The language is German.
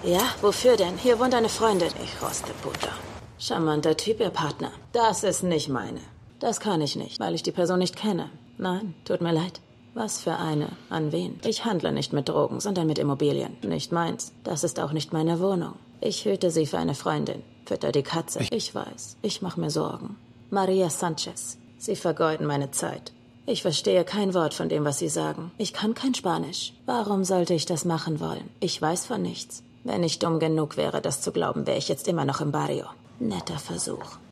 Ja, wofür denn? Hier wohnt eine Freundin. Ich roste Puta. Charmanter Typ, Ihr Partner. Das ist nicht meine. Das kann ich nicht, weil ich die Person nicht kenne. Nein, tut mir leid. Was für eine? An wen? Ich handle nicht mit Drogen, sondern mit Immobilien. Nicht meins. Das ist auch nicht meine Wohnung. Ich hüte sie für eine Freundin. Fütter die Katze. Ich weiß. Ich mache mir Sorgen. Maria Sanchez. Sie vergeuden meine Zeit. Ich verstehe kein Wort von dem, was Sie sagen. Ich kann kein Spanisch. Warum sollte ich das machen wollen? Ich weiß von nichts. Wenn ich dumm genug wäre, das zu glauben, wäre ich jetzt immer noch im Barrio. Netter Versuch.